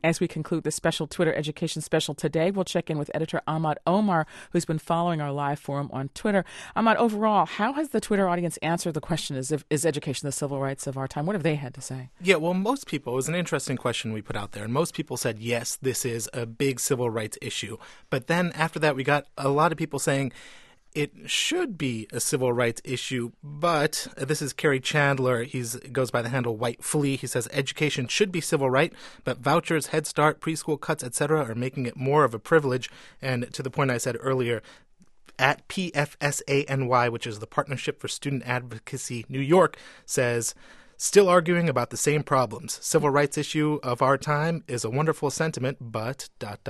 As we conclude this special Twitter education special today, we'll check in with editor Ahmad Omar, who's been following our live forum on Twitter. Ahmad, overall, how has the Twitter audience answered the question, is education the civil rights of our time? What have they had to say? Yeah, well, most people, it was an interesting question we put out there, and most people said, yes, this is a big civil rights issue. But then after that, we got a lot of people saying, it should be a civil rights issue, but this is Kerry Chandler. He goes by the handle White Flea. He says education should be civil right, but vouchers, Head Start, preschool cuts, etc. are making it more of a privilege. And to the point I said earlier, at PFSANY, which is the Partnership for Student Advocacy New York, says, still arguing about the same problems. Civil rights issue of our time is a wonderful sentiment, but ...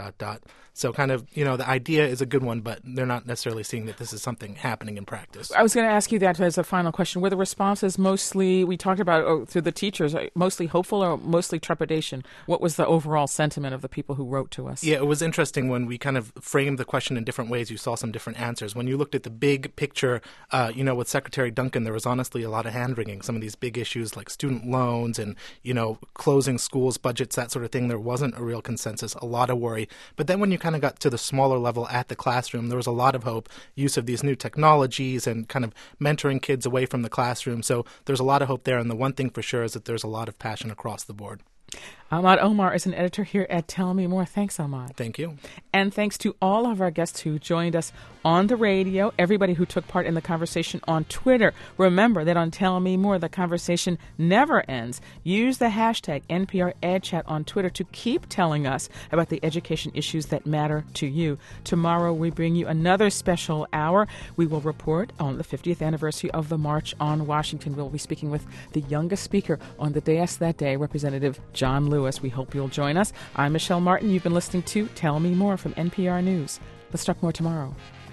So kind of, the idea is a good one, but they're not necessarily seeing that this is something happening in practice. I was going to ask you that as a final question. Were the responses mostly, we talked about through the teachers, mostly hopeful or mostly trepidation? What was the overall sentiment of the people who wrote to us? Yeah, it was interesting when we kind of framed the question in different ways. You saw some different answers. When you looked at the big picture, with Secretary Duncan, there was honestly a lot of hand-wringing. Some of these big issues like student loans and, closing schools, budgets, that sort of thing, there wasn't a real consensus, a lot of worry. But then when you kind of got to the smaller level at the classroom, there was a lot of hope, use of these new technologies and kind of mentoring kids away from the classroom. So there's a lot of hope there. And the one thing for sure is that there's a lot of passion across the board. Ahmad Omar is an editor here at Tell Me More. Thanks, Ahmad. Thank you. And thanks to all of our guests who joined us on the radio, everybody who took part in the conversation on Twitter. Remember that on Tell Me More, the conversation never ends. Use the hashtag NPREdChat on Twitter to keep telling us about the education issues that matter to you. Tomorrow, we bring you another special hour. We will report on the 50th anniversary of the March on Washington. We'll be speaking with the youngest speaker on the dais that day, Representative John Lewis. We hope you'll join us. I'm Michelle Martin. You've been listening to Tell Me More from NPR News. Let's talk more tomorrow.